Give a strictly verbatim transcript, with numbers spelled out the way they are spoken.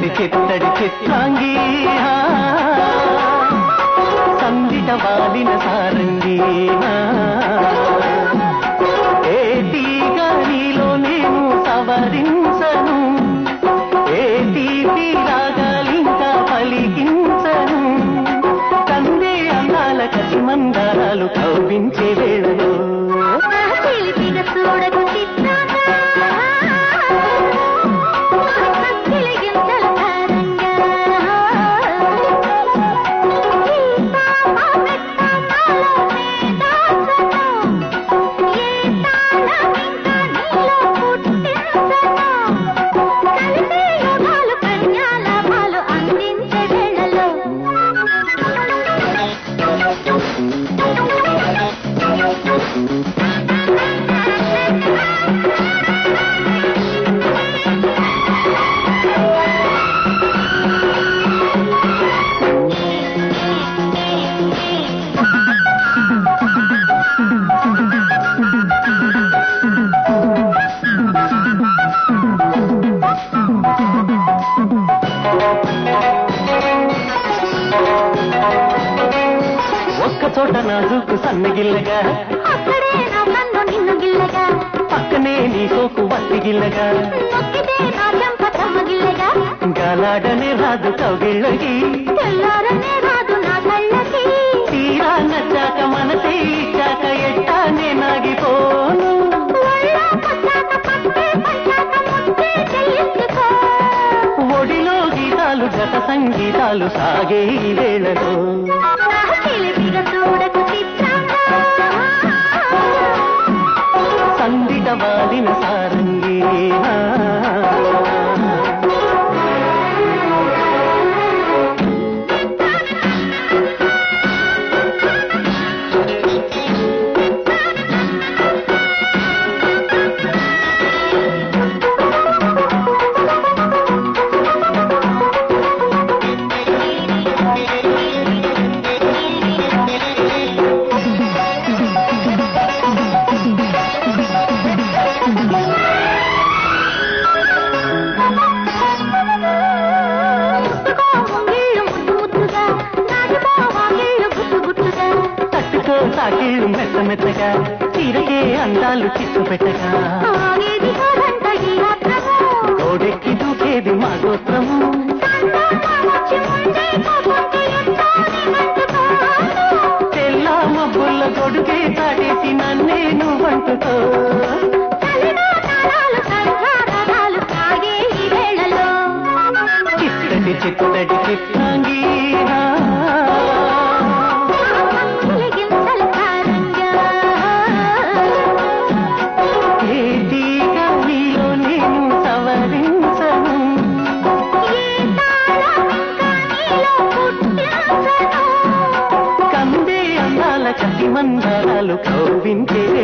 చిత్తడి చిత్తడి చిత్రాంగి సందిట వాలిన సారంగి ఏ తీగ నీలో నేను సవరించను ఏ తీపి రాగాలింకా పలికించను కందే అందాల కసి మందారాలు కవ్వించే వేళలో చూడకు చోట నాజుకు సన్నగిల్లగా అక్కడే నా కన్ను నిన్ను గిల్లగా పక్కనే నీ సోకు వత్తి గిల్లగా నొక్కితే నా చెంప చెమ్మగిల్లగా గాలాడనే రాదు కౌగిళ్ళకి తెల్లారనే రాదు నా కళ్ళకి తీరా నచ్చాక మనసే ఇచ్చాక ఎట్టానే నాగిపోను ఒడిలో గీతాలు జత సంగీతాలు సాగే ఈ వేళలో సందిట వాలిన సారంగి సాకిళ్ళు మెత్త మెత్తగా చీరకే అందాలు చిచ్చు పెట్టగా కోడెక్కి దూకేది మా గోత్రము తెల్లా మబ్బుల్ల కొడుకే తాడేసి నన్నే నువ్వంటుకో చిత్తడి చిత్తడి చిత్తాంగి మందారాలు కవ్వించే